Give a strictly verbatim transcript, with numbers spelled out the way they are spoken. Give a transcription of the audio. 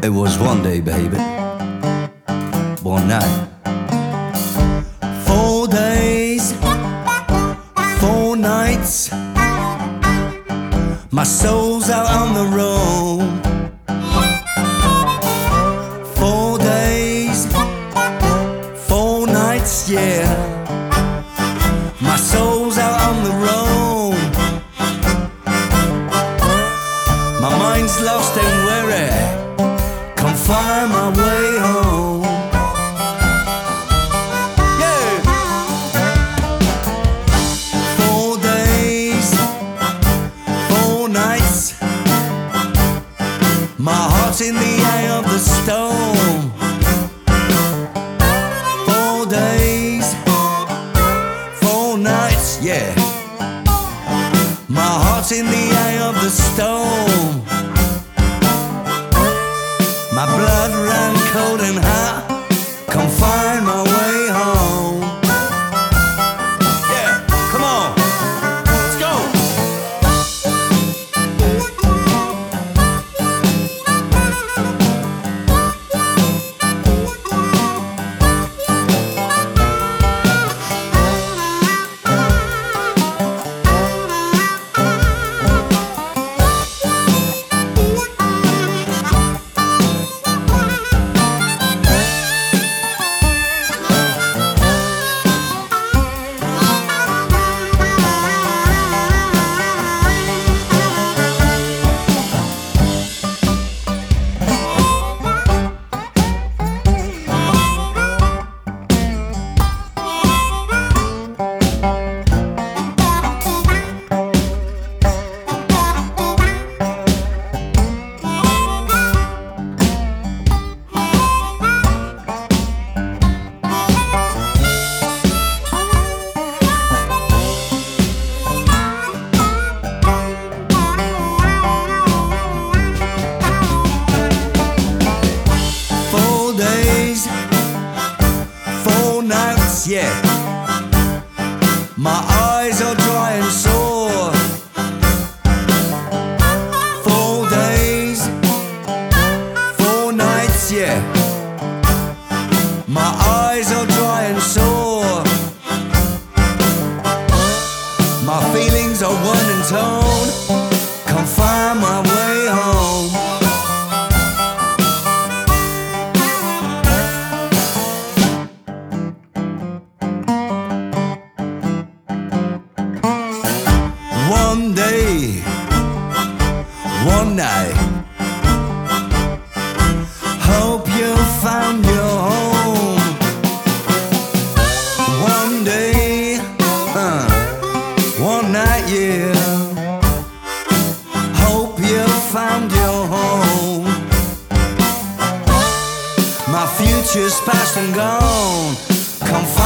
It was one day, baby, one night. Four days, four nights, my soul's out on the road. Four days, four nights, yeah, my soul's out on the road. My mind's lost and weary, can't find my way home. Yeah. Four days, four nights, my heart's in the eye of the storm. Four days, four nights, yeah, my heart's in the eye of the storm. My blood ran cold and hot, can't find my way home. Yeah, come on, let's go. Yeah, my eyes are dry and sore. Four days, four nights, yeah, my eyes are dry and sore. My feelings are worn and torn, can't find my way home. One day, one night, hope you found your home. One day, uh, one night, yeah, hope you found your home. My future's past and gone, come